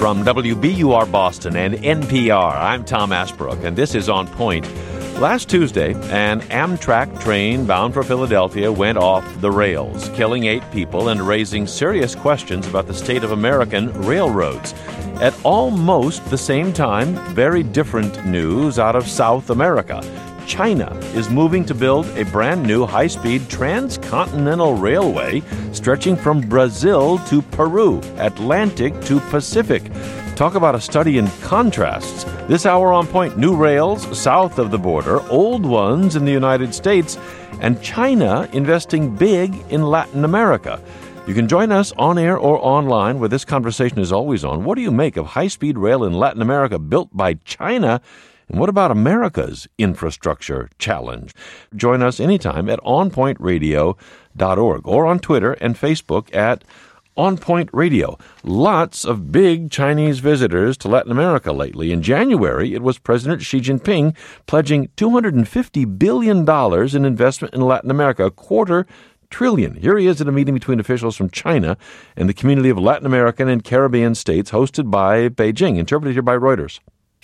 From WBUR Boston and NPR, I'm Tom Ashbrook, and this is On Point. Last Tuesday, an Amtrak train bound for Philadelphia went off the rails, killing 8 people and raising serious questions about the state of American railroads. At almost the same time, very different news out of South America. China is moving to build a brand new high-speed transcontinental railway stretching from Brazil to Peru, Atlantic to Pacific. Talk about a study in contrasts. This hour On Point, new rails south of the border, old ones in the United States, and China investing big in Latin America. You can join us on air or online, where this conversation is always on. What do you make of high-speed rail in Latin America built by China? And what about America's infrastructure challenge? Join us anytime at onpointradio.org or on Twitter and Facebook at On Point Radio. Lots of big Chinese visitors to Latin America lately. In January, it was President Xi Jinping pledging $250 billion in investment in Latin America, $250 billion. Here he is at a meeting between officials from China and the community of Latin American and Caribbean states hosted by Beijing, interpreted here by Reuters.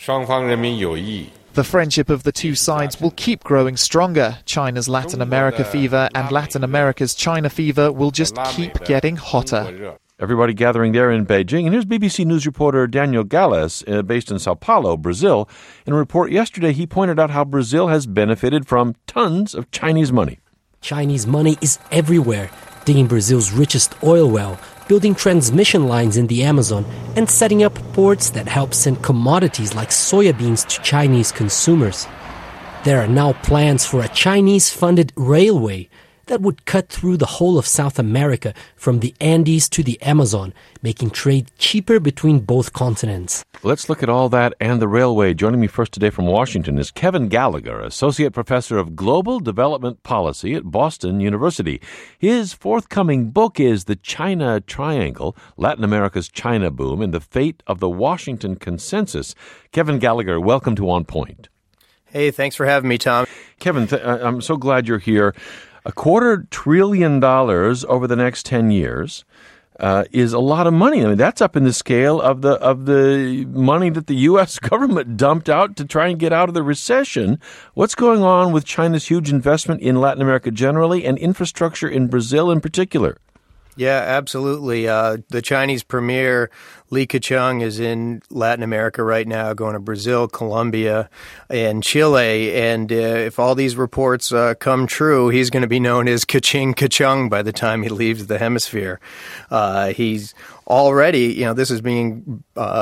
The friendship of the two sides will keep growing stronger. China's Latin America fever and Latin America's China fever will just keep getting hotter. Everybody gathering there in Beijing. And here's BBC News reporter Daniel Gallis, based in Sao Paulo, Brazil. In a report yesterday, he pointed out how Brazil has benefited from tons of Chinese money. Chinese money is everywhere, digging Brazil's richest oil well, building transmission lines in the Amazon, and setting up ports that help send commodities like soybeans to Chinese consumers. There are now plans for a Chinese-funded railway that would cut through the whole of South America from the Andes to the Amazon, making trade cheaper between both continents. Let's look at all that and the railway. Joining me first today from Washington is Kevin Gallagher, Associate Professor of Global Development Policy at Boston University. His forthcoming book is The China Triangle, Latin America's China Boom, and the Fate of the Washington Consensus. Kevin Gallagher, welcome to On Point. Hey, thanks for having me, Tom. Kevin, I'm so glad you're here. $250 billion over the next 10 years is a lot of money. I mean, that's up in the scale of the money that the U.S. government dumped out to try and get out of the recession. What's going on with China's huge investment in Latin America generally and infrastructure in Brazil in particular? Yeah, absolutely. The Chinese premier, Li Keqiang, is in Latin America right now, going to Brazil, Colombia, and Chile. And if all these reports come true, he's going to be known as Keqiang by the time he leaves the hemisphere. He's already, this is being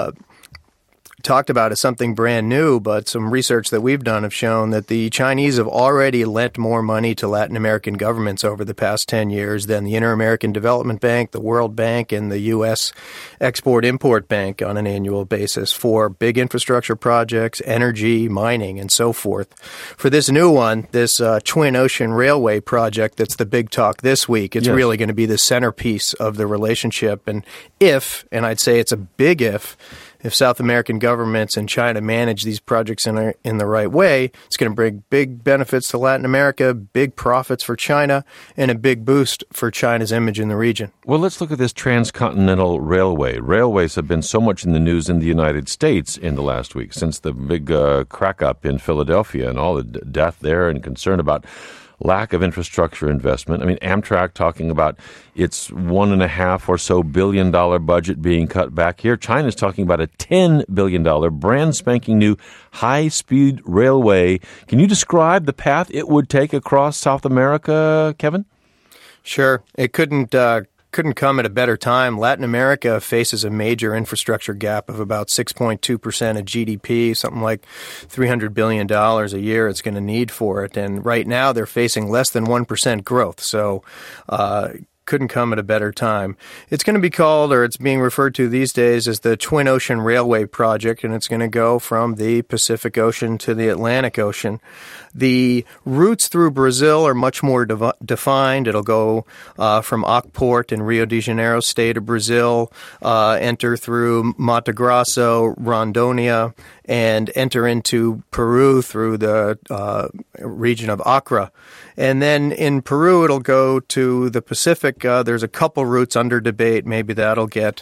talked about as something brand new, but some research that we've done have shown that the Chinese have already lent more money to Latin American governments over the past 10 years than the Inter-American Development Bank, the World Bank, and the U.S. Export-Import Bank on an annual basis for big infrastructure projects, energy, mining, and so forth. For this new one, this Twin Ocean Railway project that's the big talk this week, it's really going to be the centerpiece of the relationship. And I'd say it's a big if South American governments and China manage these projects in the right way, it's going to bring big benefits to Latin America, big profits for China, and a big boost for China's image in the region. Well, let's look at this transcontinental railway. Railways have been so much in the news in the United States in the last week since the big crack-up in Philadelphia and all the death there and concern about lack of infrastructure investment. I mean, Amtrak talking about its $1.5 or so billion budget being cut back here. China's talking about a $10 billion brand spanking new high-speed railway. Can you describe the path it would take across South America, Kevin? Sure. It couldn't come at a better time. Latin America faces a major infrastructure gap of about 6.2% of GDP, something like $300 billion a year it's going to need for it. And right now they're facing less than 1% growth. So couldn't come at a better time. It's going to be called, or it's being referred to these days as the Twin Ocean Railway Project, and it's going to go from the Pacific Ocean to the Atlantic Ocean. The routes through Brazil are much more defined. It'll go from Ocport in Rio de Janeiro, state of Brazil, enter through Mato Grosso, Rondônia, and enter into Peru through the region of Acre. And then in Peru, it'll go to the Pacific. There's a couple routes under debate. Maybe that'll get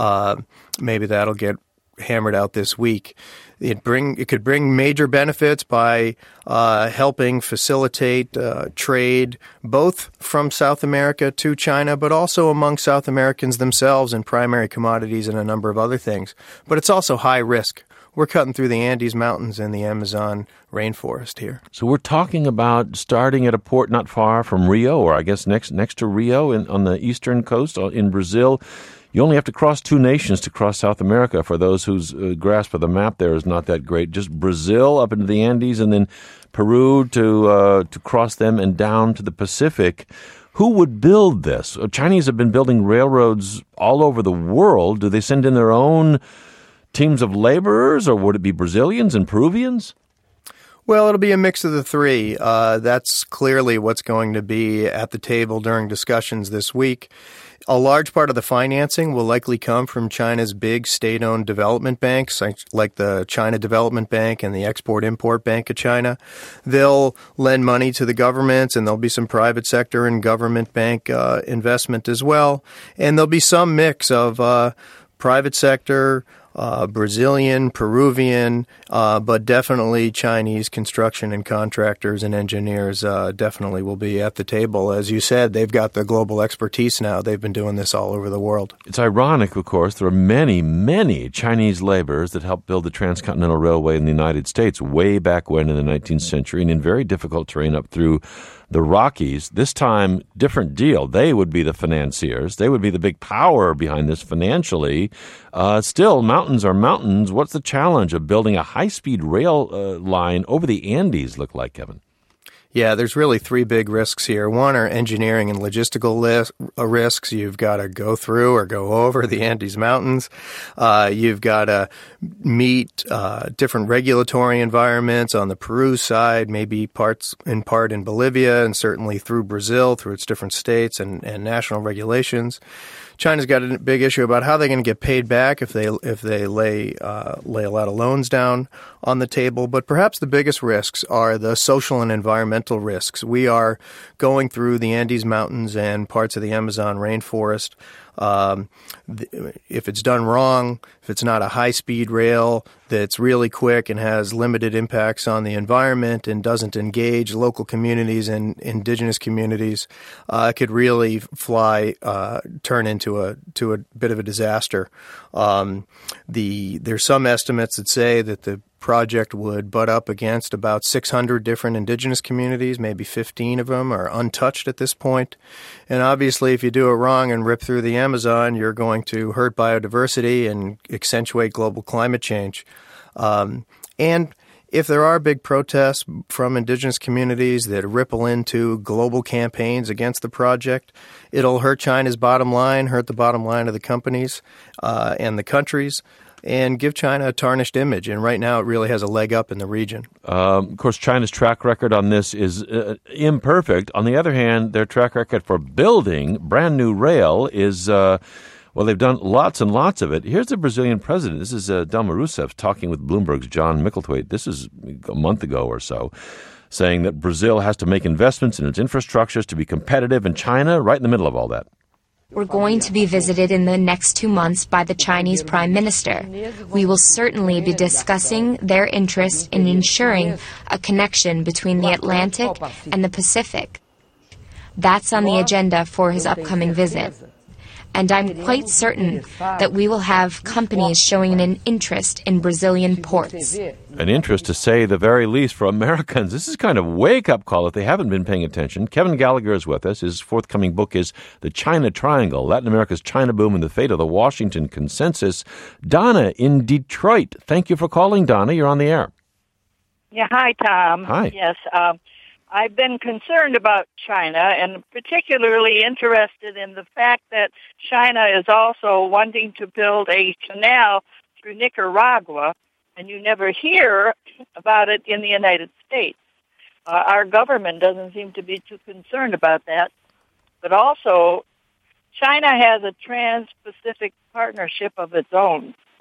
hammered out this week. It could bring major benefits by helping facilitate trade both from South America to China, but also among South Americans themselves in primary commodities and a number of other things. But it's also high risk. We're cutting through the Andes Mountains and the Amazon rainforest here. So we're talking about starting at a port not far from Rio, or I guess next to Rio on the eastern coast in Brazil. You only have to cross two nations to cross South America. For those whose grasp of the map there is not that great, just Brazil up into the Andes and then Peru to cross them and down to the Pacific. Who would build this? Chinese have been building railroads all over the world. Do they send in their own teams of laborers, or would it be Brazilians and Peruvians? Well, it'll be a mix of the three. That's clearly what's going to be at the table during discussions this week. A large part of the financing will likely come from China's big state-owned development banks, like the China Development Bank and the Export-Import Bank of China. They'll lend money to the governments, and there'll be some private sector and government bank investment as well. And there'll be some mix of private sector, Brazilian, Peruvian, but definitely Chinese construction and contractors and engineers definitely will be at the table. As you said, they've got the global expertise now. They've been doing this all over the world. It's ironic, of course, there are many, many Chinese laborers that helped build the Transcontinental Railway in the United States way back when in the 19th century and in very difficult terrain up through the Rockies. This time, different deal. They would be the financiers. They would be the big power behind this financially. Still, mountains are mountains. What's the challenge of building a high-speed rail line over the Andes look like, Kevin? Yeah, there's really three big risks here. One are engineering and logistical risks. You've got to go through or go over the Andes Mountains. You've got to meet different regulatory environments on the Peru side, maybe in part in Bolivia, and certainly through Brazil, through its different states and national regulations. China's got a big issue about how they're going to get paid back if they lay a lot of loans down on the table. But perhaps the biggest risks are the social and environmental risks. We are going through the Andes Mountains and parts of the Amazon rainforest. If it's done wrong, if it's not a high-speed rail that's really quick and has limited impacts on the environment and doesn't engage local communities and indigenous communities, it could really turn into a bit of a disaster. There's some estimates that say that the project would butt up against about 600 different indigenous communities. Maybe 15 of them are untouched at this point. And obviously, if you do it wrong and rip through the Amazon, you're going to hurt biodiversity and accentuate global climate change. And if there are big protests from indigenous communities that ripple into global campaigns against the project, it'll hurt China's bottom line, hurt the bottom line of the companies and the countries, and give China a tarnished image. And right now it really has a leg up in the region. Of course, China's track record on this is imperfect. On the other hand, their track record for building brand new rail is, they've done lots and lots of it. Here's the Brazilian president. This is Dilma Rousseff talking with Bloomberg's John Micklethwaite. This is a month ago or so, saying that Brazil has to make investments in its infrastructures to be competitive, and China right in the middle of all that. We're going to be visited in the next 2 months by the Chinese Prime Minister. We will certainly be discussing their interest in ensuring a connection between the Atlantic and the Pacific. That's on the agenda for his upcoming visit. And I'm quite certain that we will have companies showing an interest in Brazilian ports. An interest, to say the very least, for Americans. This is kind of a wake-up call if they haven't been paying attention. Kevin Gallagher is with us. His forthcoming book is The China Triangle, Latin America's China Boom and the Fate of the Washington Consensus. Donna in Detroit. Thank you for calling, Donna. You're on the air. Yeah, hi, Tom. Hi. Yes, I've been concerned about China and particularly interested in the fact that China is also wanting to build a canal through Nicaragua, and you never hear about it in the United States. Our government doesn't seem to be too concerned about that. But also, China has a trans-Pacific partnership of its own,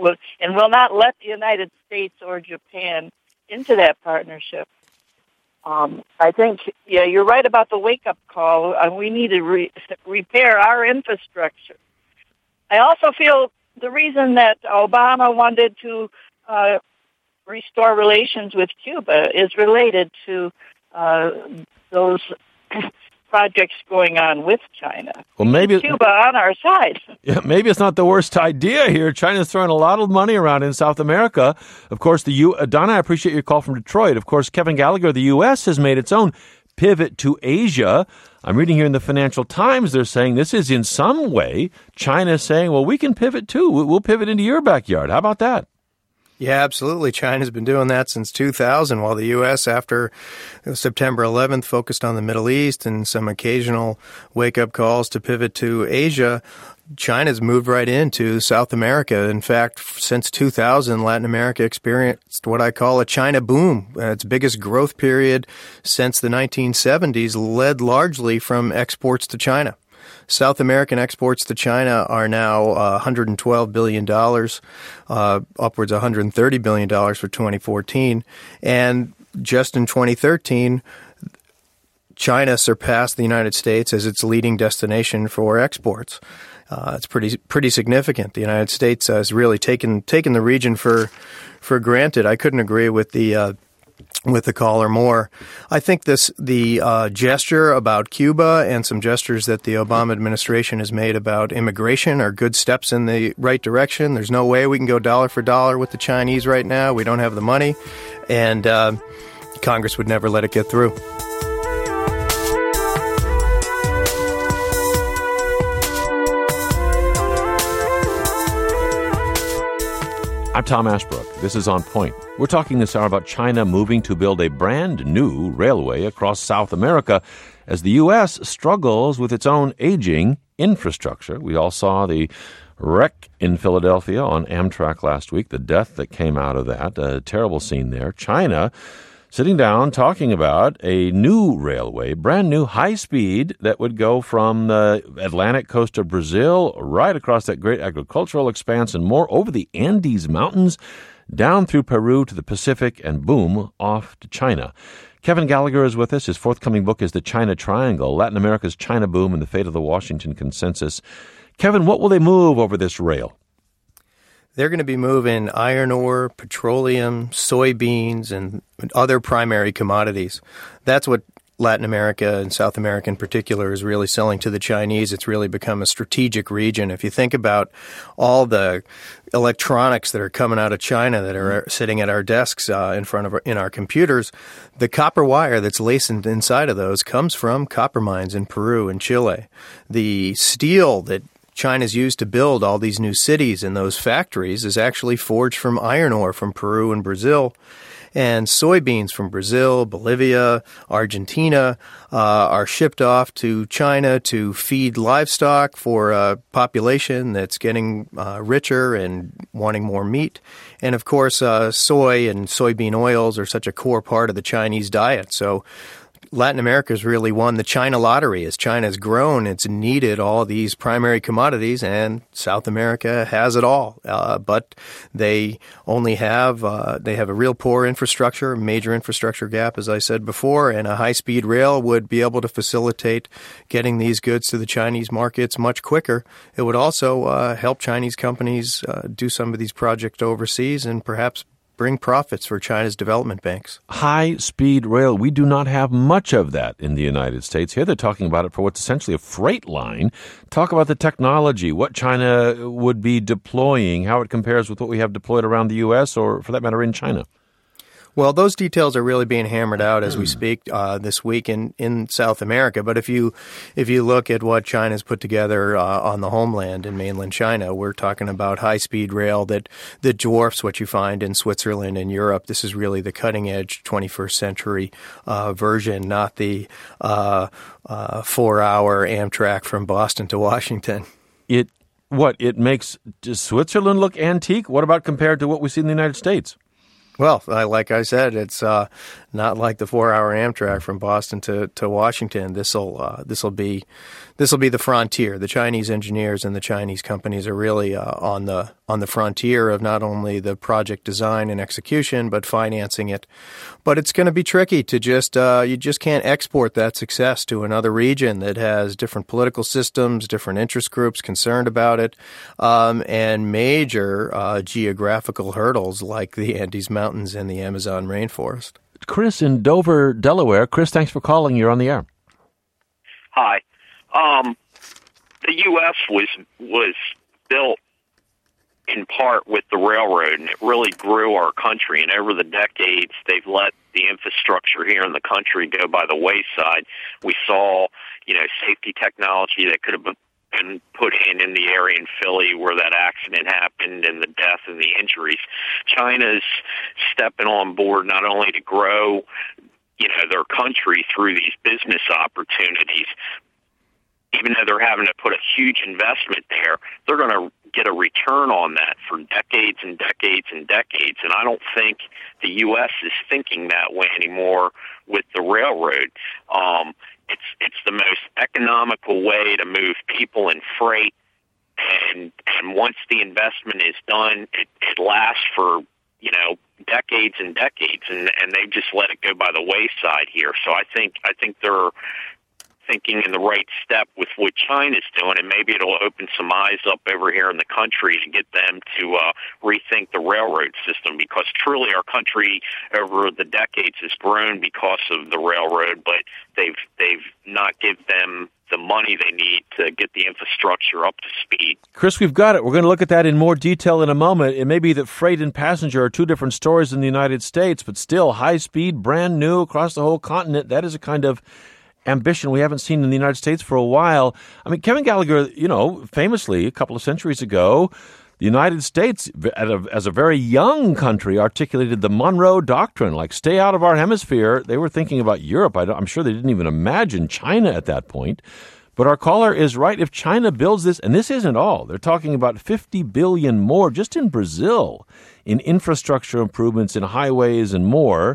and will not let the United States or Japan into that partnership. I think, you're right about the wake-up call. We need to repair our infrastructure. I also feel the reason that Obama wanted to restore relations with Cuba is related to those projects going on with China. Well, maybe Cuba on our side. Yeah, maybe it's not the worst idea here. China's throwing a lot of money around in South America. Of course, Donna, I appreciate your call from Detroit. Of course, Kevin Gallagher, the U.S. has made its own pivot to Asia. I'm reading here in the Financial Times, they're saying this is in some way China saying, well, we can pivot too. We'll pivot into your backyard. How about that? Yeah, absolutely. China's been doing that since 2000, while the U.S., after September 11th, focused on the Middle East and some occasional wake-up calls to pivot to Asia. China's moved right into South America. In fact, since 2000, Latin America experienced what I call a China boom. Its biggest growth period since the 1970s, led largely from exports to China. South American exports to China are now $112 billion, upwards of $130 billion for 2014. And just in 2013, China surpassed the United States as its leading destination for exports. It's pretty significant. The United States has really taken the region for granted. I couldn't agree with the caller more. I think the gesture about Cuba and some gestures that the Obama administration has made about immigration are good steps in the right direction. There's no way we can go dollar for dollar with the Chinese right now. We don't have the money, and Congress would never let it get through. I'm Tom Ashbrook. This is On Point. We're talking this hour about China moving to build a brand new railway across South America as the U.S. struggles with its own aging infrastructure. We all saw the wreck in Philadelphia on Amtrak last week, the death that came out of that, a terrible scene there. China sitting down talking about a new railway, brand new high speed that would go from the Atlantic coast of Brazil right across that great agricultural expanse and more over the Andes Mountains, down through Peru to the Pacific, and boom, off to China. Kevin Gallagher is with us. His forthcoming book is The China Triangle, Latin America's China Boom and the Fate of the Washington Consensus. Kevin, what will they move over this rail? They're going to be moving iron ore, petroleum, soybeans, and other primary commodities. That's what Latin America and South America in particular is really selling to the Chinese. It's really become a strategic region. If you think about all the electronics that are coming out of China that are sitting at our desks in our computers, the copper wire that's laced inside of those comes from copper mines in Peru and Chile. The steel that China's used to build all these new cities and those factories is actually forged from iron ore from Peru and Brazil. And soybeans from Brazil, Bolivia, Argentina are shipped off to China to feed livestock for a population that's getting richer and wanting more meat. And, of course, soy and soybean oils are such a core part of the Chinese diet. So Latin America has really won the China lottery. As China has grown, it's needed all these primary commodities, and South America has it all. But they only have they have a real poor infrastructure, major infrastructure gap, as I said before, and a high-speed rail would be able to facilitate getting these goods to the Chinese markets much quicker. It would also help Chinese companies do some of these projects overseas and perhaps bring profits for China's development banks. High-speed rail. We do not have much of that in the United States. Here they're talking about it for what's essentially a freight line. Talk about the technology, what China would be deploying, how it compares with what we have deployed around the U.S. or, for that matter, in China. Well, those details are really being hammered out as we speak this week in South America. But if you look at what China's put together on the homeland in mainland China, we're talking about high-speed rail that dwarfs what you find in Switzerland and Europe. This is really the cutting-edge 21st century version, not the 4-hour Amtrak from Boston to Washington. It makes Switzerland look antique? What about compared to what we see in the United States? Well, like I said, it's not like the 4-hour Amtrak from Boston to Washington. This'll be the frontier. The Chinese engineers and the Chinese companies are really on the frontier of not only the project design and execution, but financing it. But it's going to be tricky to you just can't export that success to another region that has different political systems, different interest groups concerned about it, and major geographical hurdles like the Andes Mountains and the Amazon rainforest. Chris in Dover, Delaware. Chris, thanks for calling. You're on the air. Hi. The U.S. was built in part with the railroad, and it really grew our country. And over the decades, they've let the infrastructure here in the country go by the wayside. We saw, safety technology that could have been put in the area in Philly where that accident happened, and the death and the injuries. China's stepping on board not only to grow, their country through these business opportunities. Even though they're having to put a huge investment there, they're going to get a return on that for decades and decades and decades. And I don't think the U.S. is thinking that way anymore with the railroad. It's the most economical way to move people and freight. And once the investment is done, it lasts for, decades and decades. And they just let it go by the wayside here. So I think they're thinking in the right step with what China's doing, and maybe it'll open some eyes up over here in the country to get them to rethink the railroad system, because truly our country over the decades has grown because of the railroad, but they've not given them the money they need to get the infrastructure up to speed. Chris, we've got it. We're going to look at that in more detail in a moment. It may be that freight and passenger are two different stories in the United States, but still high speed, brand new across the whole continent. That is a kind of ambition we haven't seen in the United States for a while. I mean, Kevin Gallagher, famously a couple of centuries ago, the United States, as a very young country, articulated the Monroe Doctrine, like stay out of our hemisphere. They were thinking about Europe. I'm sure they didn't even imagine China at that point. But our caller is right. If China builds this, and this isn't all, they're talking about $50 billion more just in Brazil in infrastructure improvements in highways and more.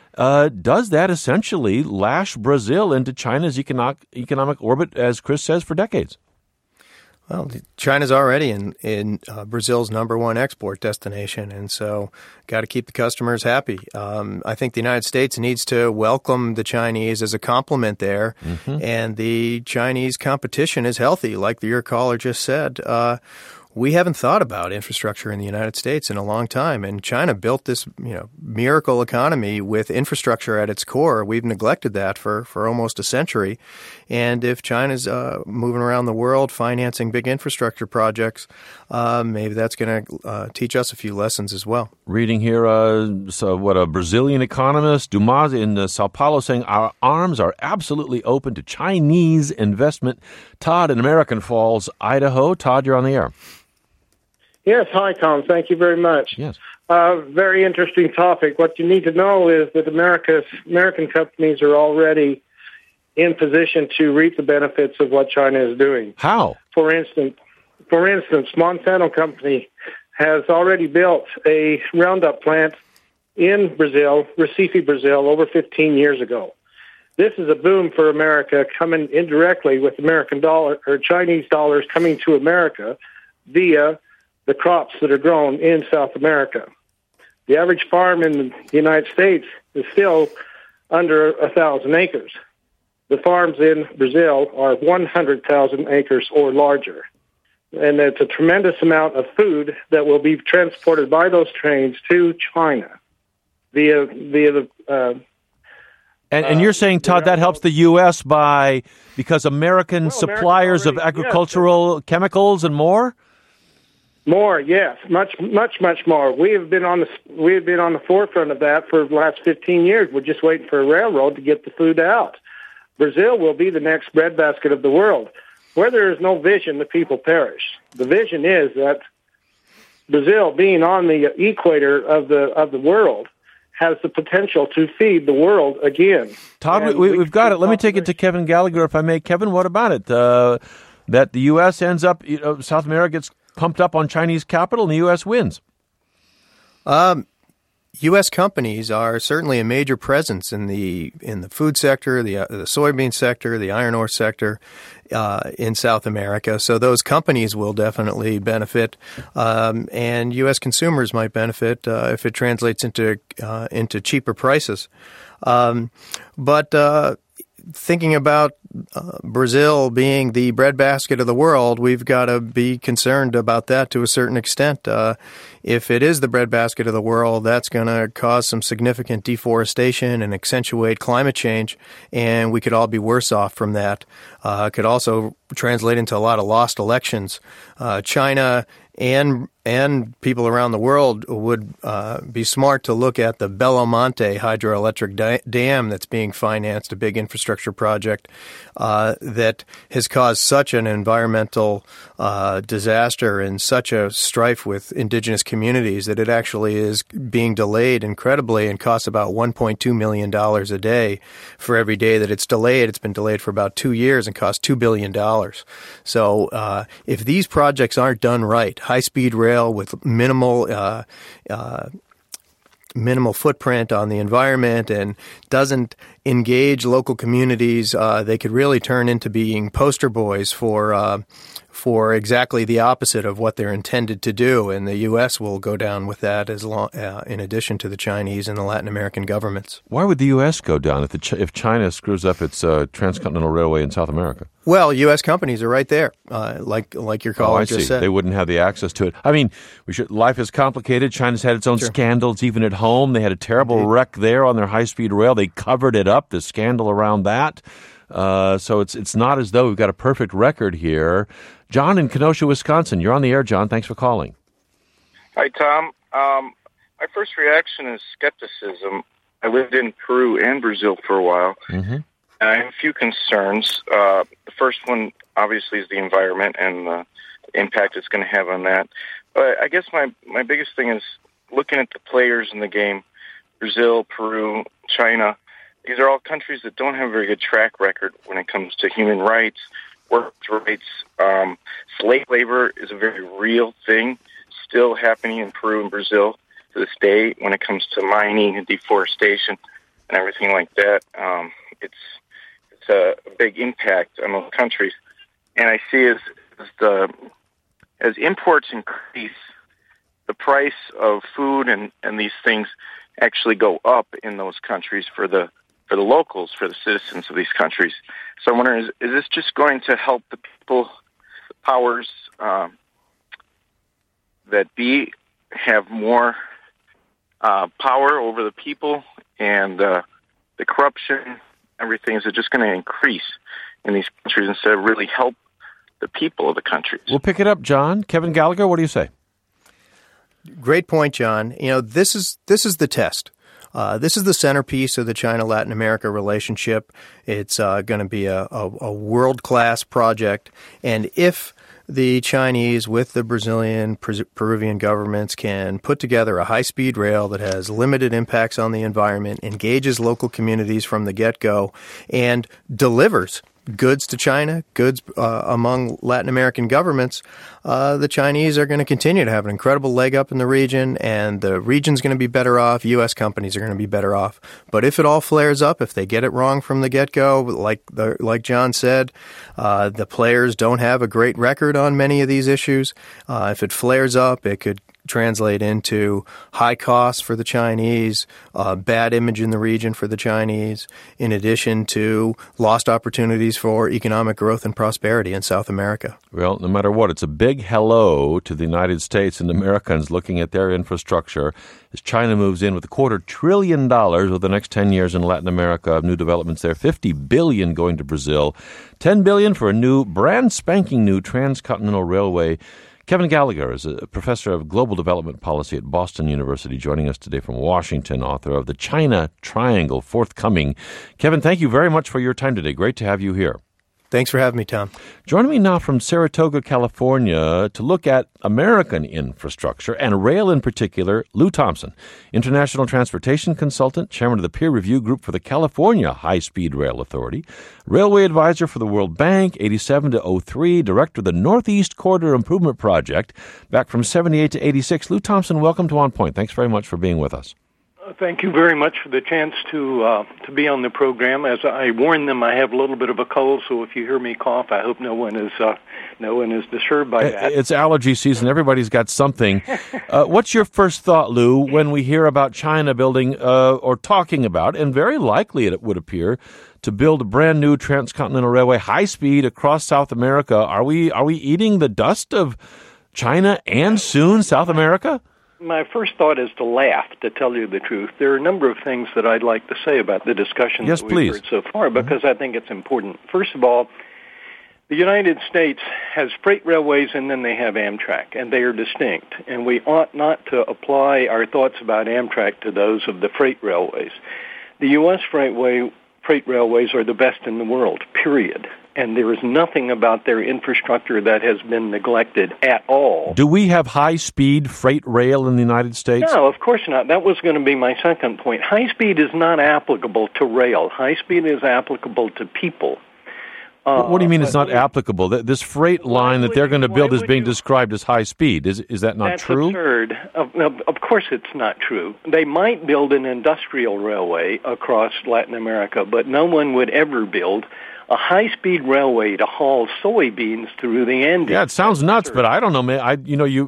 Does that essentially lash Brazil into China's economic orbit, as Chris says, for decades? Well, China's already in Brazil's number one export destination, and so got to keep the customers happy. I think the United States needs to welcome the Chinese as a complement there, and the Chinese competition is healthy, like your caller just said. We haven't thought about infrastructure in the United States in a long time, and China built this, miracle economy with infrastructure at its core. We've neglected that for almost a century, and if China's moving around the world financing big infrastructure projects, maybe that's going to teach us a few lessons as well. Reading here, a Brazilian economist, Dumas in Sao Paulo, saying our arms are absolutely open to Chinese investment. Todd in American Falls, Idaho. Todd, you're on the air. Yes, hi, Tom. Thank you very much. Yes. Very interesting topic. What you need to know is that American companies are already in position to reap the benefits of what China is doing. How? For instance, Monsanto Company has already built a Roundup plant in Brazil, Recife, Brazil, over 15 years ago. This is a boom for America, coming indirectly with American dollar or Chinese dollars coming to America via the crops that are grown in South America. The average farm in the United States is still under 1,000 acres. The farms in Brazil are 100,000 acres or larger. And it's a tremendous amount of food that will be transported by those trains to China via the And you're saying, Todd, that helps the U.S. because American suppliers of agricultural chemicals and more? More, yes, much more. We have been on the forefront of that for the last 15 years. We're just waiting for a railroad to get the food out. Brazil will be the next breadbasket of the world. Where there is no vision, the people perish. The vision is that Brazil, being on the equator of the world, has the potential to feed the world again. Todd, we've got it. Let me take it to Kevin Gallagher, if I may. Kevin, what about it? That the U.S. ends up, South America gets pumped up on Chinese capital and the U.S. wins. U.S. companies are certainly a major presence in the food sector, the soybean sector, the iron ore sector in South America. So those companies will definitely benefit, and U.S. consumers might benefit if it translates into cheaper prices. But thinking about Brazil being the breadbasket of the world, we've got to be concerned about that to a certain extent. If it is the breadbasket of the world, that's going to cause some significant deforestation and accentuate climate change, and we could all be worse off from that. It could also translate into a lot of lost elections. China and people around the world would be smart to look at the Belo Monte hydroelectric dam that's being financed, a big infrastructure project that has caused such an environmental disaster and such a strife with indigenous communities that it actually is being delayed incredibly and costs about $1.2 million a day for every day that it's delayed. It's been delayed for about 2 years and cost $2 billion. So if these projects aren't done right, high-speed rail with minimal footprint on the environment and doesn't engage local communities, they could really turn into being poster boys for exactly the opposite of what they're intended to do, and the U.S. will go down with that in addition to the Chinese and the Latin American governments. Why would the U.S. go down if China screws up its transcontinental railway in South America? Well, U.S. companies are right there, like your caller just said. They wouldn't have the access to it. I mean, life is complicated. China's had its own scandals, even at home. They had a terrible wreck there on their high-speed rail. They covered it up, the scandal around that. So it's not as though we've got a perfect record here. John in Kenosha, Wisconsin. You're on the air, John. Thanks for calling. Hi, Tom. My first reaction is skepticism. I lived in Peru and Brazil for a while, and I have a few concerns. The first one, obviously, is the environment and the impact it's going to have on that. But I guess my biggest thing is looking at the players in the game, Brazil, Peru, China. These are all countries that don't have a very good track record when it comes to human rights, workers' rights. Slave labor is a very real thing still happening in Peru and Brazil to this day when it comes to mining and deforestation and everything like that. It's a big impact on those countries. And I see as imports increase, the price of food and these things actually go up in those countries for the locals, for the citizens of these countries. So I'm wondering, is this just going to help the people, the powers that have more power over the people, and the corruption, everything, is it just going to increase in these countries instead of really help the people of the countries? We'll pick it up, John. Kevin Gallagher, what do you say? Great point, John. This is the test. This is the centerpiece of the China-Latin America relationship. It's going to be a world-class project. And if the Chinese with the Brazilian, Peruvian governments can put together a high-speed rail that has limited impacts on the environment, engages local communities from the get-go, and delivers goods to China, goods among Latin American governments, the Chinese are going to continue to have an incredible leg up in the region, and the region's going to be better off. U.S. companies are going to be better off. But if it all flares up, if they get it wrong from the get-go, like John said, the players don't have a great record on many of these issues. If it flares up, it could translate into high costs for the Chinese, bad image in the region for the Chinese, in addition to lost opportunities for economic growth and prosperity in South America. Well, no matter what, it's a big hello to the United States and Americans looking at their infrastructure as China moves in with $250 billion over the next 10 years in Latin America, new developments there, $50 billion going to Brazil, $10 billion for a brand spanking new transcontinental railway. Kevin Gallagher is a professor of global development policy at Boston University, joining us today from Washington, author of The China Triangle, forthcoming. Kevin, thank you very much for your time today. Great to have you here. Thanks for having me, Tom. Joining me now from Saratoga, California, to look at American infrastructure and rail in particular, Lou Thompson, international transportation consultant, chairman of the peer review group for the California High-Speed Rail Authority, railway advisor for the World Bank, 87 to 03, director of the Northeast Corridor Improvement Project, back from 78 to 86. Lou Thompson, welcome to On Point. Thanks very much for being with us. Thank you very much for the chance to be on the program. As I warned them, I have a little bit of a cold, so if you hear me cough, I hope no one is disturbed by that. It's allergy season. Everybody's got something. What's your first thought, Lou, when we hear about China building or talking about, and very likely it would appear, to build a brand new transcontinental railway, high speed across South America? Are we eating the dust of China and soon South America? My first thought is to laugh, to tell you the truth. There are a number of things that I'd like to say about the discussion that we've heard so far, because I think it's important. First of all, the United States has freight railways and then they have Amtrak, and they are distinct. And we ought not to apply our thoughts about Amtrak to those of the freight railways. The U.S. freight railways are the best in the world, period. And there is nothing about their infrastructure that has been neglected at all. Do we have high-speed freight rail in the United States? No, of course not. That was going to be my second point. High-speed is not applicable to rail. High-speed is applicable to people. What do you mean it's not applicable? This freight line that they're going to build is being described as high-speed. Is that not true? That's absurd. Of course it's not true. They might build an industrial railway across Latin America, but no one would ever build a high-speed railway to haul soybeans through the Andes. Yeah, it sounds nuts, but I don't know, man.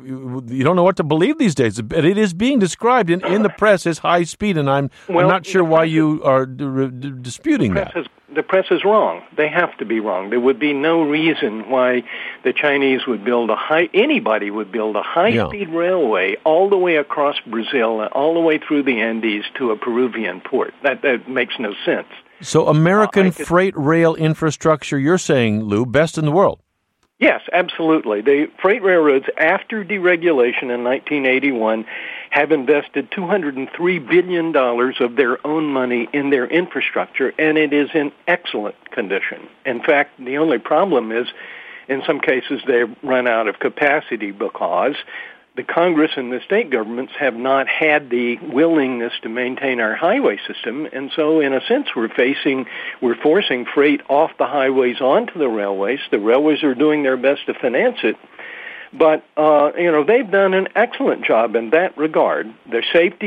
You don't know what to believe these days. But it is being described in the press as high-speed, and I'm not sure why you are disputing that. The press is wrong. They have to be wrong. There would be no reason why the Chinese would build anybody would build a high-speed railway all the way across Brazil, all the way through the Andes to a Peruvian port. That makes no sense. So American freight rail infrastructure, you're saying, Lou, best in the world? Yes, absolutely. The freight railroads, after deregulation in 1981, have invested $203 billion of their own money in their infrastructure, and it is in excellent condition. In fact, the only problem is, in some cases, they've run out of capacity because the Congress and the state governments have not had the willingness to maintain our highway system, and so in a sense we're forcing freight off the highways onto the railways. The railways are doing their best to finance it, but they've done an excellent job in that regard. Their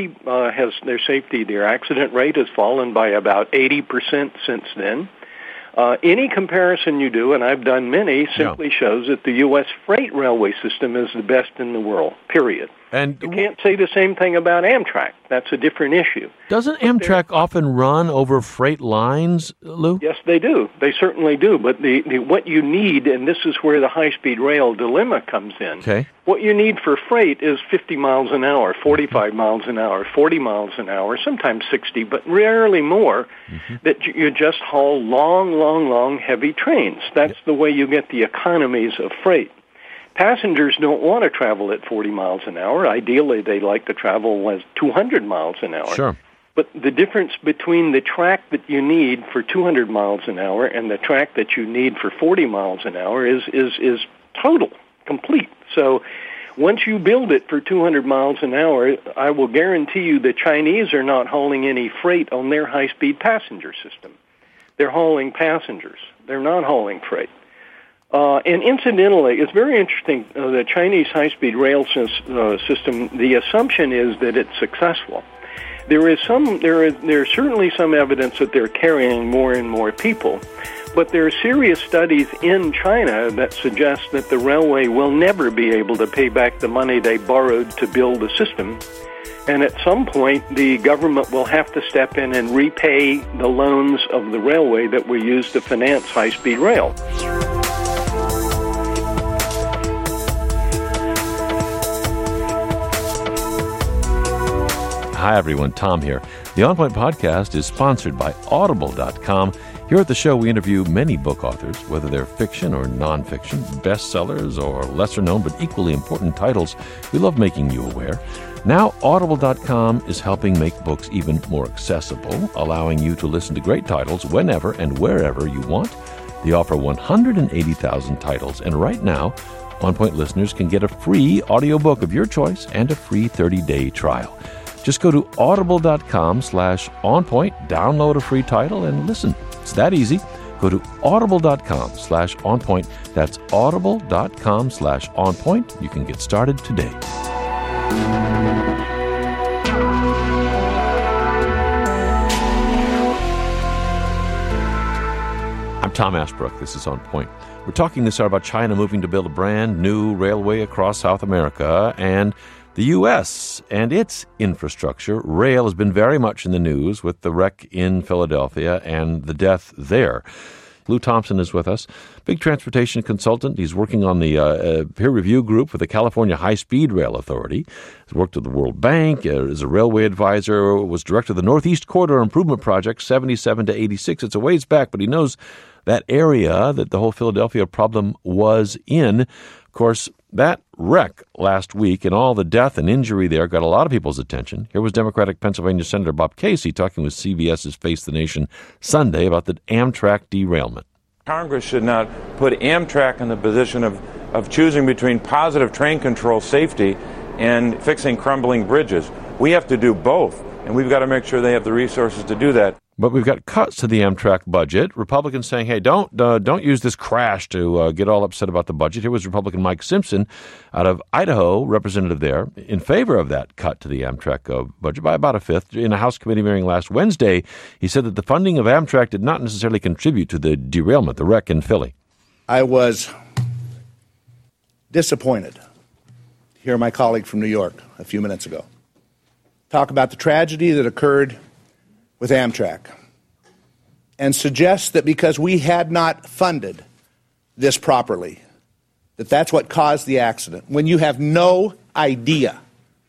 accident rate has fallen by about 80% since then. Any comparison you do, and I've done many, simply shows that the U.S. freight railway system is the best in the world, period. And you can't say the same thing about Amtrak. That's a different issue. Doesn't Amtrak often run over freight lines, Lou? Yes, they do. They certainly do. But what you need, and this is where the high-speed rail dilemma comes in, what you need for freight is 50 miles an hour, 45 miles an hour, 40 miles an hour, sometimes 60, but rarely more, that you just haul long, heavy trains. That's the way you get the economies of freight. Passengers don't want to travel at 40 miles an hour. Ideally, they like to travel at 200 miles an hour. Sure. But the difference between the track that you need for 200 miles an hour and the track that you need for 40 miles an hour is total, complete. So once you build it for 200 miles an hour, I will guarantee you the Chinese are not hauling any freight on their high-speed passenger system. They're hauling passengers. They're not hauling freight. And incidentally, it's very interesting, the Chinese high-speed rail system, the assumption is that it's successful. There is certainly some evidence that they're carrying more and more people, but there are serious studies in China that suggest that the railway will never be able to pay back the money they borrowed to build the system. And at some point, the government will have to step in and repay the loans of the railway that were used to finance high-speed rail. Hi, everyone. Tom here. The On Point podcast is sponsored by Audible.com. Here at the show, we interview many book authors, whether they're fiction or nonfiction, bestsellers or lesser-known but equally important titles. We love making you aware. Now, Audible.com is helping make books even more accessible, allowing you to listen to great titles whenever and wherever you want. They offer 180,000 titles, and right now, On Point listeners can get a free audiobook of your choice and a free 30-day trial. Just go to audible.com/onpoint, download a free title, and listen. It's that easy. Go to audible.com/onpoint. That's audible.com/onpoint. You can get started today. Tom Ashbrook. This is On Point. We're talking this hour about China moving to build a brand new railway across South America and the U.S. and its infrastructure. Rail has been very much in the news with the wreck in Philadelphia and the death there. Lou Thompson is with us, big transportation consultant. He's working on the peer review group for the California High-Speed Rail Authority. He's worked at the World Bank, is a railway advisor, was director of the Northeast Corridor Improvement Project, 77 to 86. It's a ways back, but he knows that area that the whole Philadelphia problem was in. Of course, that wreck last week and all the death and injury there got a lot of people's attention. Here was Democratic Pennsylvania Senator Bob Casey talking with CBS's Face the Nation Sunday about the Amtrak derailment. Congress should not put Amtrak in the position of choosing between positive train control safety and fixing crumbling bridges. We have to do both, and we've got to make sure they have the resources to do that. But we've got cuts to the Amtrak budget. Republicans saying, hey, don't use this crash to get all upset about the budget. Here was Republican Mike Simpson out of Idaho, representative there, in favor of that cut to the Amtrak budget by about a fifth. In a House committee hearing last Wednesday, he said that the funding of Amtrak did not necessarily contribute to the derailment, the wreck in Philly. I was disappointed to hear my colleague from New York a few minutes ago talk about the tragedy that occurred with Amtrak and suggest that because we had not funded this properly, that that's what caused the accident, when you have no idea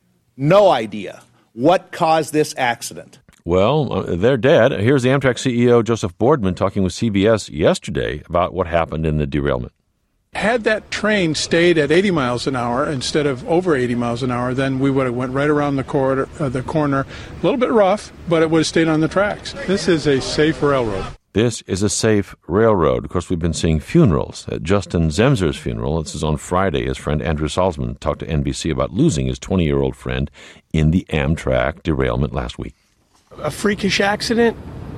what caused this accident. Well, they're dead. Here's the Amtrak CEO, Joseph Boardman, talking with CBS yesterday about what happened in the derailment. Had that train stayed at 80 miles an hour instead of over 80 miles an hour, then we would have went right around the corner, a little bit rough, but it would have stayed on the tracks. This is a safe railroad. This is a safe railroad. Of course, we've been seeing funerals. At Justin Zemser's funeral, this is on Friday, his friend Andrew Salzman talked to NBC about losing his 20-year-old friend in the Amtrak derailment last week. A freakish accident,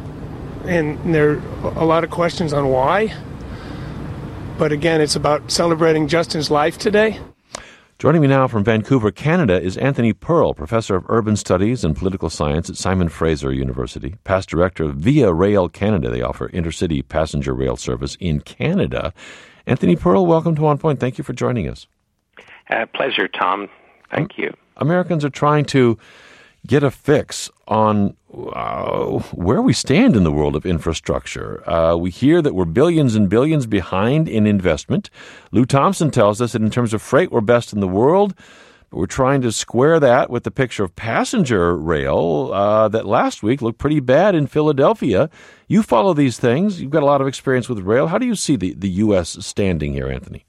and there are a lot of questions on why. But again, it's about celebrating Justin's life today. Joining me now from Vancouver, Canada, is Anthony Pearl, professor of urban studies and political science at Simon Fraser University, past director of Via Rail Canada. They offer intercity passenger rail service in Canada. Anthony Pearl, welcome to On Point. Thank you for joining us. Pleasure, Tom. Thank you. Americans are trying to get a fix on where we stand in the world of infrastructure. We hear that we're billions and billions behind in investment. Lou Thompson tells us that in terms of freight, we're best in the world, but we're trying to square that with the picture of passenger rail that last week looked pretty bad in Philadelphia. You follow these things. You've got a lot of experience with rail. How do you see the U.S. standing here, Anthony?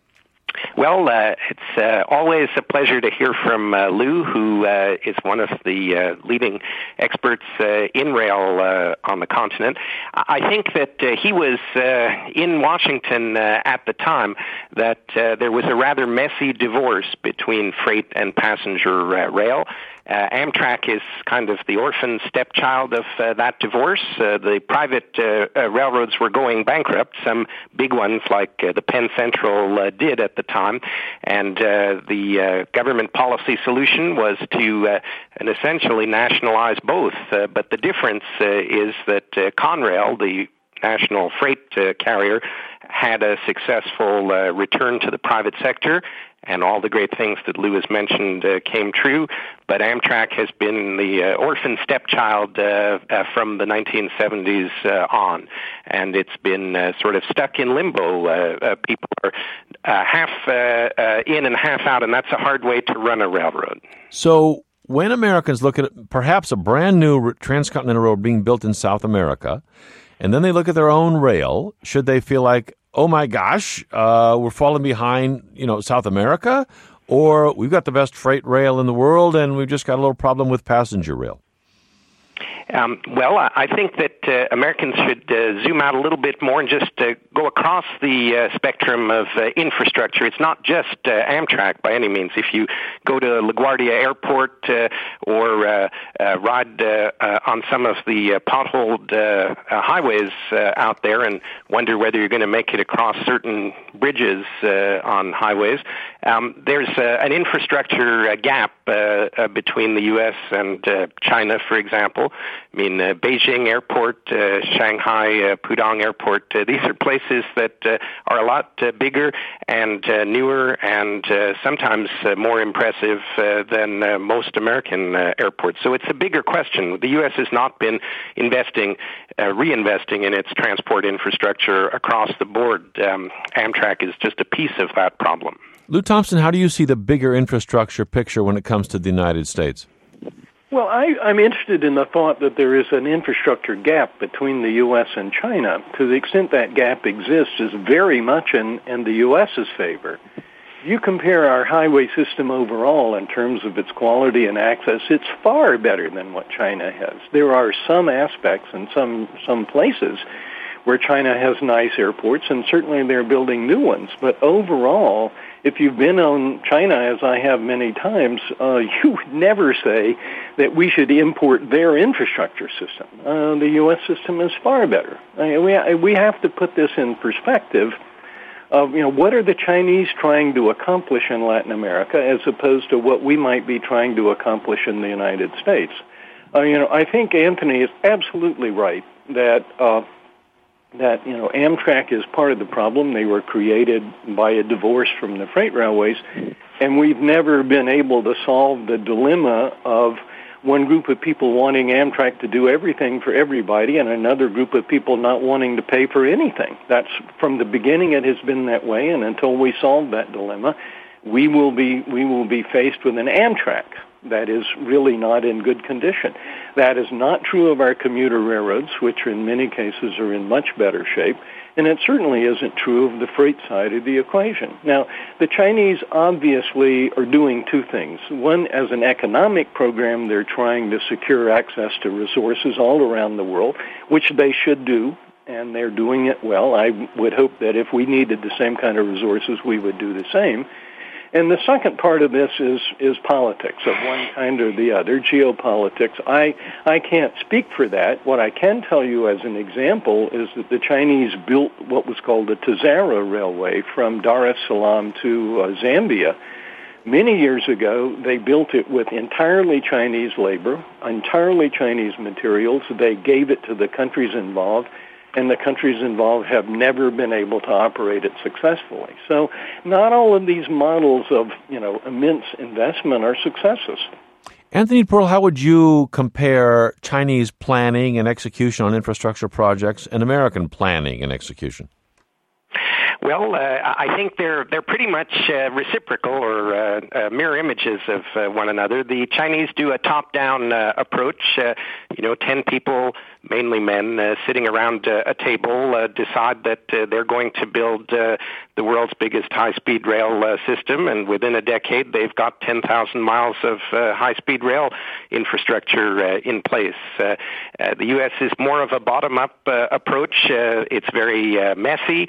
Well, it's always a pleasure to hear from Lou, who is one of the leading experts in rail on the continent. I think that he was in Washington at the time that there was a rather messy divorce between freight and passenger rail. Amtrak is kind of the orphan stepchild of that divorce. The private railroads were going bankrupt, some big ones like the Penn Central did at the time, and the government policy solution was to essentially nationalize both. But the difference is that Conrail, the national freight carrier, had a successful return to the private sector, and all the great things that Lou has mentioned came true. But Amtrak has been the orphan stepchild from the 1970s on, and it's been sort of stuck in limbo. People are half in and half out, and that's a hard way to run a railroad. So when Americans look at perhaps a brand new transcontinental road being built in South America, and then they look at their own rail, should they feel like, oh my gosh, we're falling behind, South America, or we've got the best freight rail in the world and we've just got a little problem with passenger rail? Well, I think that Americans should zoom out a little bit more and just go across the spectrum of infrastructure. It's not just Amtrak by any means. If you go to LaGuardia Airport or ride on some of the potholed highways out there and wonder whether you're going to make it across certain bridges on highways, there's an infrastructure gap between the U.S. and China, for example. I mean, Beijing Airport, Shanghai, Pudong Airport, these are places that are a lot bigger and newer and sometimes more impressive than most American airports. So it's a bigger question. The U.S. has not been reinvesting in its transport infrastructure across the board. Amtrak is just a piece of that problem. Lou Thompson, how do you see the bigger infrastructure picture when it comes to the United States? Well, I'm interested in the thought that there is an infrastructure gap between the U.S. and China. To the extent that gap exists is very much in the U.S.'s favor. If you compare our highway system overall in terms of its quality and access, it's far better than what China has. There are some aspects and some places where China has nice airports, and certainly they're building new ones. But overall, if you've been on China, as I have many times, you would never say that we should import their infrastructure system. The U.S. system is far better. We have to put this in perspective of, what are the Chinese trying to accomplish in Latin America as opposed to what we might be trying to accomplish in the United States. I think Anthony is absolutely right that Amtrak is part of the problem. They were created by a divorce from the freight railways, and we've never been able to solve the dilemma of one group of people wanting Amtrak to do everything for everybody and another group of people not wanting to pay for anything. That's from the beginning it has been that way, and until we solve that dilemma, we will be faced with an Amtrak that is really not in good condition. That is not true of our commuter railroads, which in many cases are in much better shape, and it certainly isn't true of the freight side of the equation. Now, the Chinese obviously are doing two things. One, as an economic program, they're trying to secure access to resources all around the world, which they should do, and they're doing it well. I would hope that if we needed the same kind of resources, we would do the same. And the second part of this is politics of one kind or the other, geopolitics. I can't speak for that. What I can tell you as an example is that the Chinese built what was called the Tazara Railway from Dar es Salaam to Zambia. Many years ago, they built it with entirely Chinese labor, entirely Chinese materials. They gave it to the countries involved, and the countries involved have never been able to operate it successfully. So not all of these models of, immense investment are successes. Anthony Pearl, how would you compare Chinese planning and execution on infrastructure projects and American planning and execution? Well, I think they're pretty much reciprocal or mirror images of one another. The Chinese do a top-down approach. 10 people, mainly men, sitting around a table, decide that they're going to build the world's biggest high-speed rail system, and within a decade they've got 10,000 miles of high-speed rail infrastructure in place. The U.S. is more of a bottom-up approach. It's very messy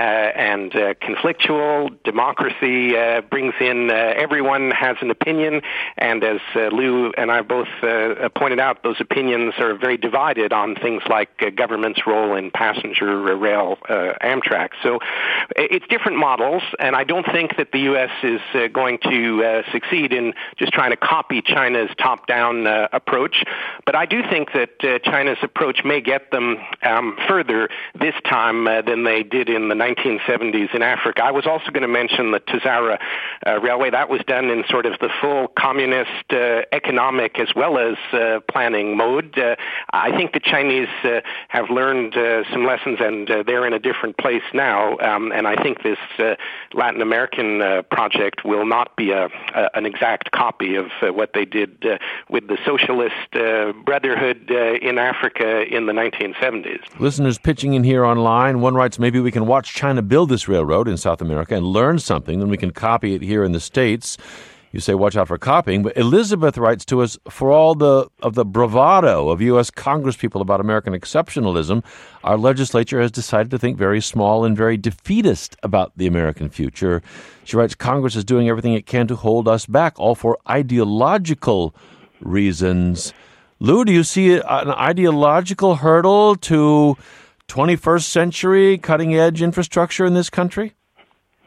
and conflictual. Democracy brings in everyone has an opinion, and as Lou and I both pointed out, those opinions are very divided on things like government's role in passenger rail Amtrak. So it's different models, and I don't think that the U.S. is going to succeed in just trying to copy China's top-down approach, but I do think that China's approach may get them further this time than they did in the 1970s in Africa. I was also going to mention the Tazara Railway. That was done in sort of the full communist economic as well as planning mode. I think the Chinese have learned some lessons, and they're in a different place now, and I think this Latin American project will not be an exact copy of what they did with the Socialist Brotherhood in Africa in the 1970s. Listeners pitching in here online, one writes, maybe we can watch China build this railroad in South America and learn something, then we can copy it here in the States. You say watch out for copying, but Elizabeth writes to us, for all of the bravado of U.S. Congresspeople about American exceptionalism, our legislature has decided to think very small and very defeatist about the American future. She writes, Congress is doing everything it can to hold us back, all for ideological reasons. Lou, do you see an ideological hurdle to 21st century cutting-edge infrastructure in this country?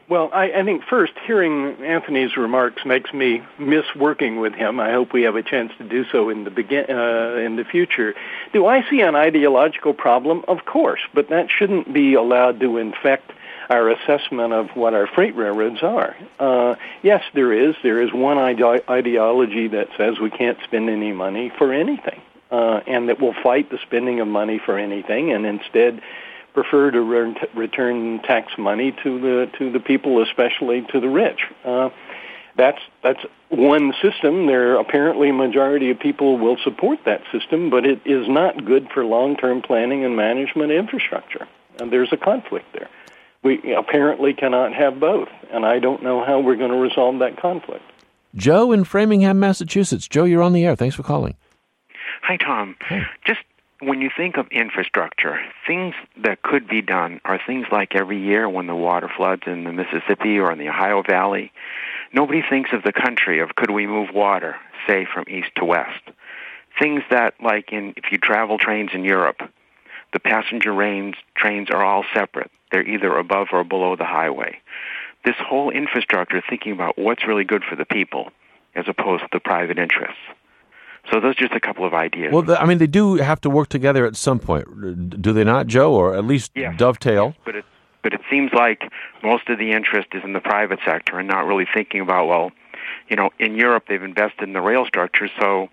Well, I think first, hearing Anthony's remarks makes me miss working with him. I hope we have a chance to do so in the future. Do I see an ideological problem? Of course, but that shouldn't be allowed to infect our assessment of what our freight railroads are. Yes, there is. There is one ideology that says we can't spend any money for anything, and that will fight the spending of money for anything, and instead prefer to return tax money to the people, especially to the rich. That's one system. There apparently a majority of people will support that system, but it is not good for long-term planning and management infrastructure. And there's a conflict there. We apparently cannot have both, and I don't know how we're going to resolve that conflict. Joe in Framingham, Massachusetts. Joe, you're on the air. Thanks for calling. Hi, Tom. Hey. Just when you think of infrastructure, things that could be done are things like every year when the water floods in the Mississippi or in the Ohio Valley, nobody thinks of the country of could we move water, say, from east to west. Things that, like if you travel trains in Europe, the passenger trains are all separate. They're either above or below the highway. This whole infrastructure, thinking about what's really good for the people as opposed to the private interests. So those are just a couple of ideas. Well, they do have to work together at some point, do they not, Joe? Or at least dovetail? Yes, but it seems like most of the interest is in the private sector and not really thinking about, well, in Europe they've invested in the rail structure, so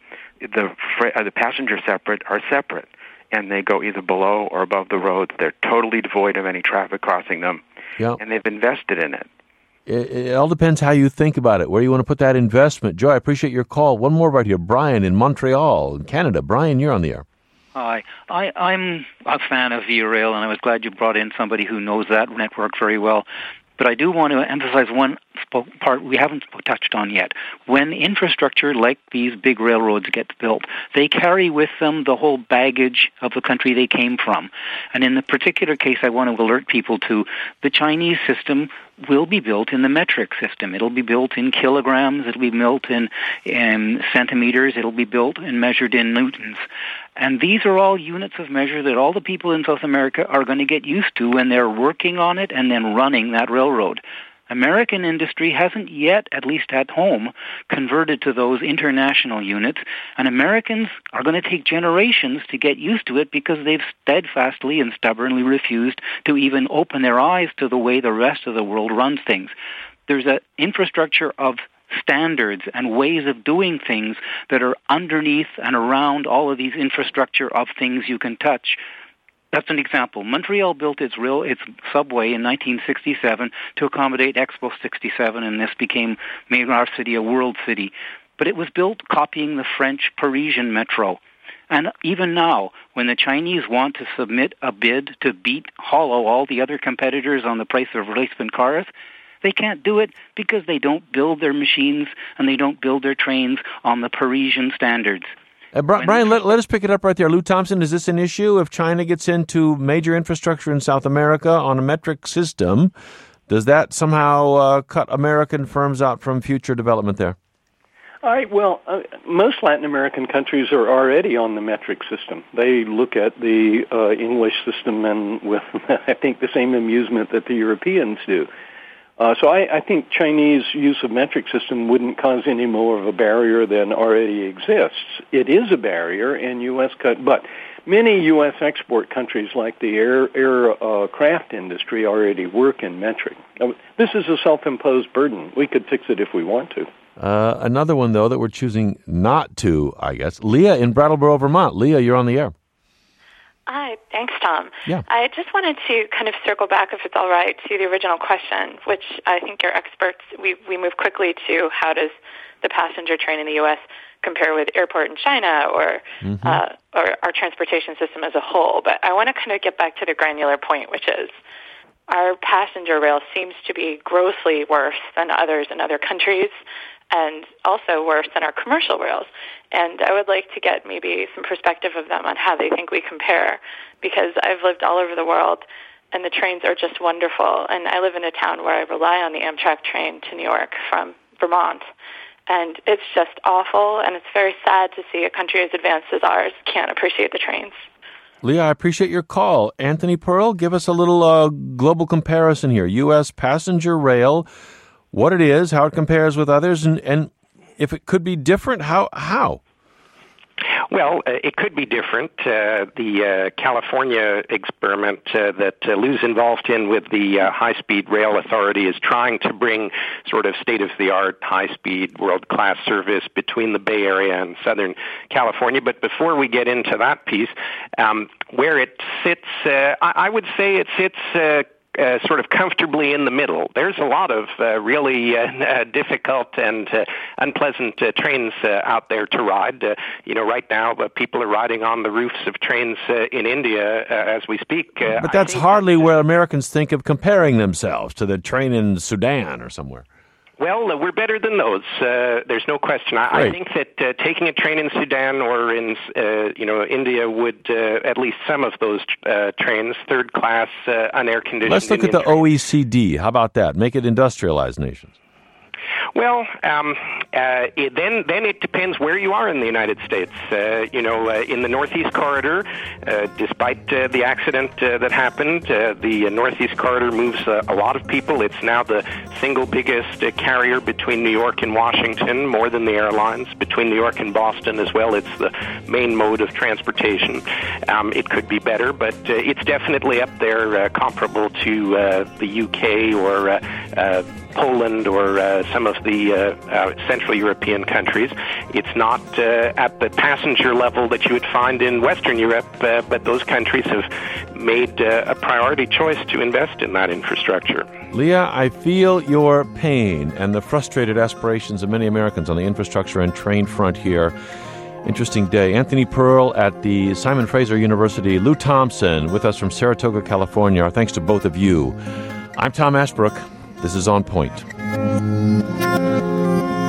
the passenger are separate, and they go either below or above the roads. They're totally devoid of any traffic crossing them, and they've invested in it. It all depends how you think about it, where you want to put that investment. Joe, I appreciate your call. One more right here. Brian in Montreal, in Canada. Brian, you're on the air. Hi. I'm a fan of Via Rail, and I was glad you brought in somebody who knows that network very well. But I do want to emphasize one part we haven't touched on yet. When infrastructure like these big railroads gets built, they carry with them the whole baggage of the country they came from. And in the particular case I want to alert people to, the Chinese system will be built in the metric system. It'll be built in kilograms, it'll be built in centimeters, it'll be built and measured in newtons. And these are all units of measure that all the people in South America are going to get used to when they're working on it and then running that railroad. American industry hasn't yet, at least at home, converted to those international units, and Americans are going to take generations to get used to it because they've steadfastly and stubbornly refused to even open their eyes to the way the rest of the world runs things. There's an infrastructure of standards and ways of doing things that are underneath and around all of these infrastructure of things you can touch. That's an example. Montreal built its subway in 1967 to accommodate Expo 67, and this made our city a world city. But it was built copying the French Parisian metro. And even now, when the Chinese want to submit a bid to hollow all the other competitors on the price of replacement cars, they can't do it because they don't build their machines and they don't build their trains on the Parisian standards. Brian, let us pick it up right there. Lou Thompson, is this an issue? If China gets into major infrastructure in South America on a metric system, does that somehow cut American firms out from future development there? All right. Well, most Latin American countries are already on the metric system. They look at the English system and with, I think, the same amusement that the Europeans do. So I think Chinese use of metric system wouldn't cause any more of a barrier than already exists. It is a barrier in but many U.S. export countries like the aircraft industry already work in metric. This is a self-imposed burden. We could fix it if we want to. Another one, though, that we're choosing not to, I guess. Leah in Brattleboro, Vermont. Leah, you're on the air. Hi, thanks, Tom. Yeah. I just wanted to kind of circle back, if it's all right, to the original question, which I think your experts, we move quickly to how does the passenger train in the U.S. compare with airport in China or our transportation system as a whole. But I want to kind of get back to the granular point, which is our passenger rail seems to be grossly worse than others in other countries, and also worse than our commercial rails. And I would like to get maybe some perspective of them on how they think we compare, because I've lived all over the world, and the trains are just wonderful. And I live in a town where I rely on the Amtrak train to New York from Vermont, and it's just awful, and it's very sad to see a country as advanced as ours can't appreciate the trains. Leah, I appreciate your call. Anthony Pearl, give us a little global comparison here. U.S. passenger rail, what it is, how it compares with others, and if it could be different, how? Well, it could be different. The California experiment that Lou's involved in with the High-Speed Rail Authority is trying to bring sort of state-of-the-art, high-speed, world-class service between the Bay Area and Southern California. But before we get into that piece, where it sits, I would say it sits sort of comfortably in the middle. There's a lot of really difficult and unpleasant trains out there to ride. Right now, people are riding on the roofs of trains in India as we speak. But that's hardly where Americans think of comparing themselves, to the train in Sudan or somewhere. Well, we're better than those. There's no question. I think that taking a train in Sudan or in India would at least some of those trains, third class, unair conditioned. Let's look at the OECD. How about that? Make it industrialized nations. Well, then it depends where you are in the United States. In the Northeast Corridor, despite the accident that happened, the Northeast Corridor moves a lot of people. It's now the single biggest carrier between New York and Washington, more than the airlines. Between New York and Boston as well, it's the main mode of transportation. It could be better, but it's definitely up there, comparable to the UK or Poland or some of the Central European countries. It's not at the passenger level that you would find in Western Europe, but those countries have made a priority choice to invest in that infrastructure. Leah, I feel your pain and the frustrated aspirations of many Americans on the infrastructure and train front here. Interesting day. Anthony Pearl at the Simon Fraser University. Lou Thompson with us from Saratoga, California. Our thanks to both of you. I'm Tom Ashbrook. This is On Point.